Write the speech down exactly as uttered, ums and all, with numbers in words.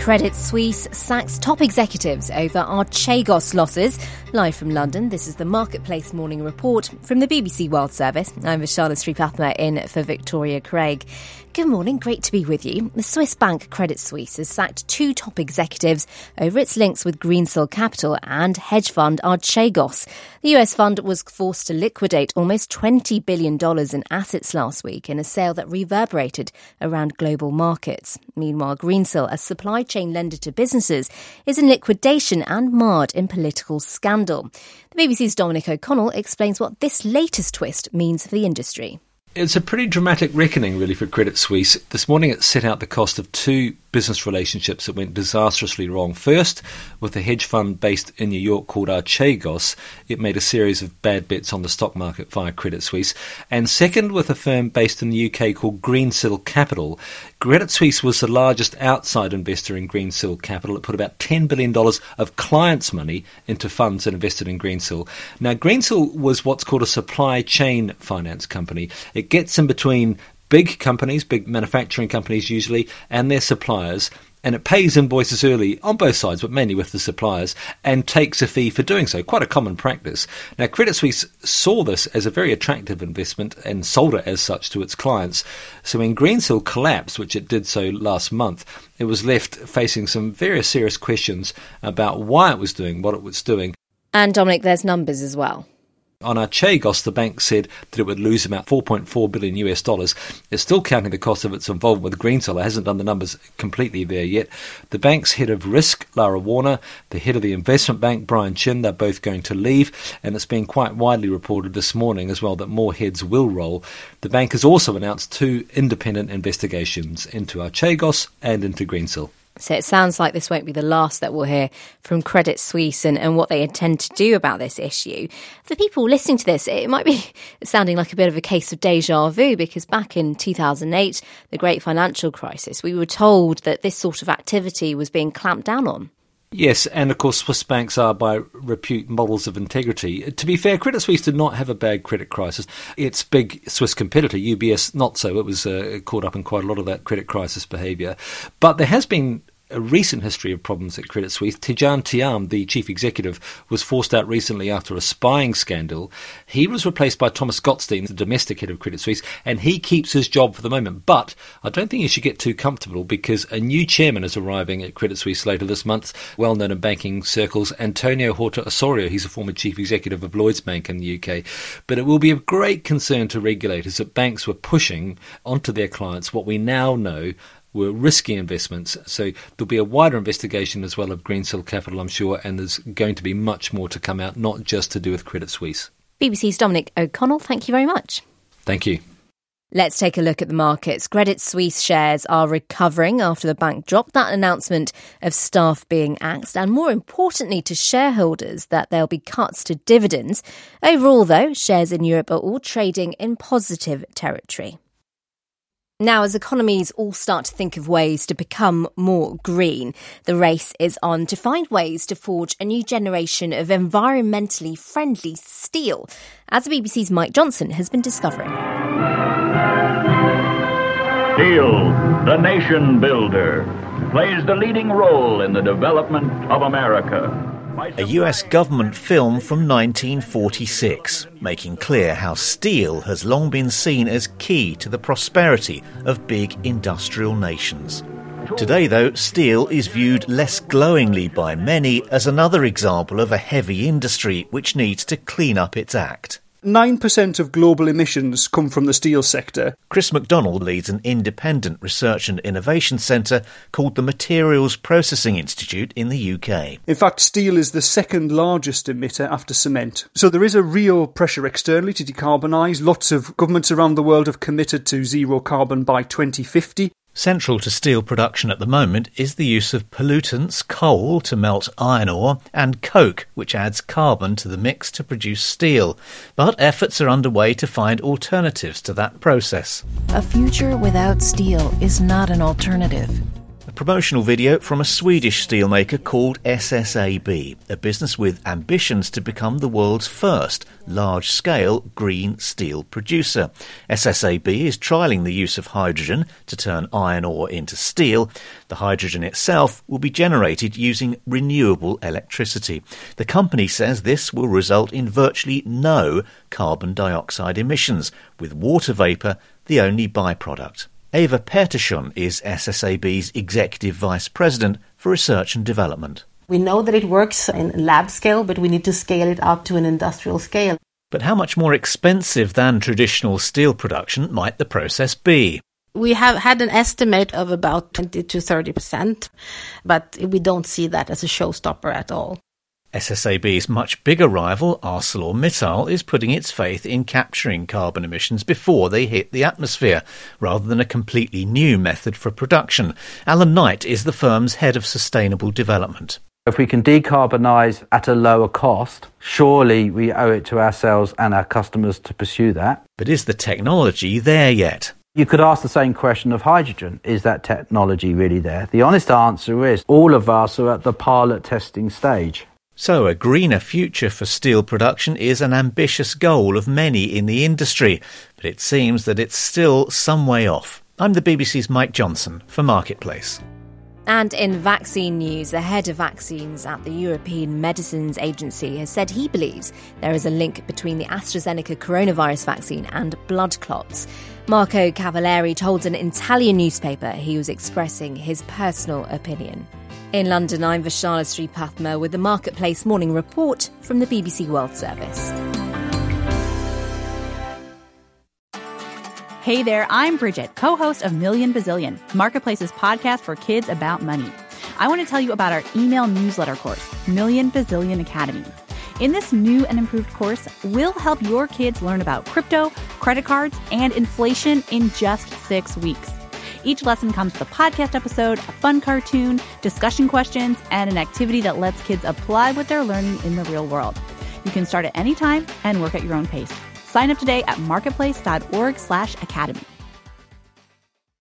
Credit Suisse sacks top executives over Archegos losses. Live from London, this is the Marketplace Morning Report from the B B C World Service. I'm Vishana Sripathma in for Victoria Craig. Good morning, great to be with you. The Swiss bank Credit Suisse has sacked two top executives over its links with Greensill Capital and hedge fund Archegos. The U S fund was forced to liquidate almost twenty billion dollars in assets last week in a sale that reverberated around global markets. Meanwhile, Greensill, a supply chain lender to businesses, is in liquidation and marred in political scandal. The B B C's Dominic O'Connell explains what this latest twist means for the industry. It's a pretty dramatic reckoning, really, for Credit Suisse. This morning it set out the cost of two business relationships that went disastrously wrong. First, with a hedge fund based in New York called Archegos, it made a series of bad bets on the stock market via Credit Suisse. And second, with a firm based in the U K called Greensill Capital. Credit Suisse was the largest outside investor in Greensill Capital. It put about ten billion dollars of clients' money into funds that invested in Greensill. Now, Greensill was what's called a supply chain finance company. It gets in between big companies, big manufacturing companies usually, and their suppliers, and it pays invoices early on both sides, but mainly with the suppliers, and takes a fee for doing so. Quite a common practice. Now, Credit Suisse saw this as a very attractive investment and sold it as such to its clients. So when Greensill collapsed, which it did so last month, it was left facing some very serious questions about why it was doing what it was doing. And Dominic, there's numbers as well. On Archegos, the bank said that it would lose about four point four billion US dollars. It's still counting the cost of its involvement with Greensill. It hasn't done the numbers completely there yet. The bank's head of risk, Lara Warner, the head of the investment bank, Brian Chin, they're both going to leave. And it's been quite widely reported this morning as well that more heads will roll. The bank has also announced two independent investigations into Archegos and into Greensill. So it sounds like this won't be the last that we'll hear from Credit Suisse and, and what they intend to do about this issue. For people listening to this, it might be sounding like a bit of a case of deja vu, because back in two thousand eight, the great financial crisis, we were told that this sort of activity was being clamped down on. Yes, and of course Swiss banks are by repute models of integrity. To be fair, Credit Suisse did not have a bad credit crisis. Its big Swiss competitor, U B S, not so. It was uh, caught up in quite a lot of that credit crisis behaviour. But there has been a recent history of problems at Credit Suisse. Tidjane Thiam, the chief executive, was forced out recently after a spying scandal. He was replaced by Thomas Gottstein, the domestic head of Credit Suisse, and he keeps his job for the moment. But I don't think you should get too comfortable, because a new chairman is arriving at Credit Suisse later this month, well known in banking circles, Antonio Horta Osorio. He's a former chief executive of Lloyds Bank in the U K. But it will be of great concern to regulators that banks were pushing onto their clients what we now know were risky investments. So there'll be a wider investigation as well of Greensill Capital, I'm sure, and there's going to be much more to come out, not just to do with Credit Suisse. B B C's Dominic O'Connell, thank you very much. Thank you. Let's take a look at the markets. Credit Suisse shares are recovering after the bank dropped that announcement of staff being axed, and more importantly to shareholders that there'll be cuts to dividends. Overall, though, shares in Europe are all trading in positive territory. Now, as economies all start to think of ways to become more green, the race is on to find ways to forge a new generation of environmentally friendly steel, as the B B C's Mike Johnson has been discovering. Steel, the nation builder, plays the leading role in the development of America. A U S government film from nineteen forty-six, making clear how steel has long been seen as key to the prosperity of big industrial nations. Today, though, steel is viewed less glowingly by many as another example of a heavy industry which needs to clean up its act. nine percent of global emissions come from the steel sector. Chris MacDonald leads an independent research and innovation centre called the Materials Processing Institute in the U K. In fact, steel is the second largest emitter after cement. So there is a real pressure externally to decarbonise. Lots of governments around the world have committed to zero carbon by twenty fifty. Central to steel production at the moment is the use of pollutants, coal to melt iron ore, and coke, which adds carbon to the mix to produce steel. But efforts are underway to find alternatives to that process. A future without steel is not an alternative. The promotional video from a Swedish steelmaker called S S A B, a business with ambitions to become the world's first large-scale green steel producer. S S A B is trialling the use of hydrogen to turn iron ore into steel. The hydrogen itself will be generated using renewable electricity. The company says this will result in virtually no carbon dioxide emissions, with water vapour the only byproduct. Eva Pettersson is S S A B's Executive Vice President for Research and Development. We know that it works in lab scale, but we need to scale it up to an industrial scale. But how much more expensive than traditional steel production might the process be? We have had an estimate of about twenty to thirty percent, but we don't see that as a showstopper at all. S S A B's much bigger rival, ArcelorMittal, is putting its faith in capturing carbon emissions before they hit the atmosphere, rather than a completely new method for production. Alan Knight is the firm's head of sustainable development. If we can decarbonise at a lower cost, surely we owe it to ourselves and our customers to pursue that. But is the technology there yet? You could ask the same question of hydrogen. Is that technology really there? The honest answer is all of us are at the pilot testing stage. So a greener future for steel production is an ambitious goal of many in the industry, but it seems that it's still some way off. I'm the B B C's Mike Johnson for Marketplace. And in vaccine news, the head of vaccines at the European Medicines Agency has said he believes there is a link between the AstraZeneca coronavirus vaccine and blood clots. Marco Cavalieri told an Italian newspaper he was expressing his personal opinion. In London, I'm Vishala Sripathma with the Marketplace Morning Report from the B B C World Service. Hey there, I'm Bridget, co-host of Million Bazillion, Marketplace's podcast for kids about money. I want to tell you about our email newsletter course, Million Bazillion Academy. In this new and improved course, we'll help your kids learn about crypto, credit cards, and inflation in just six weeks. Each lesson comes with a podcast episode, a fun cartoon, discussion questions, and an activity that lets kids apply what they're learning in the real world. You can start at any time and work at your own pace. Sign up today at marketplace.org slash academy.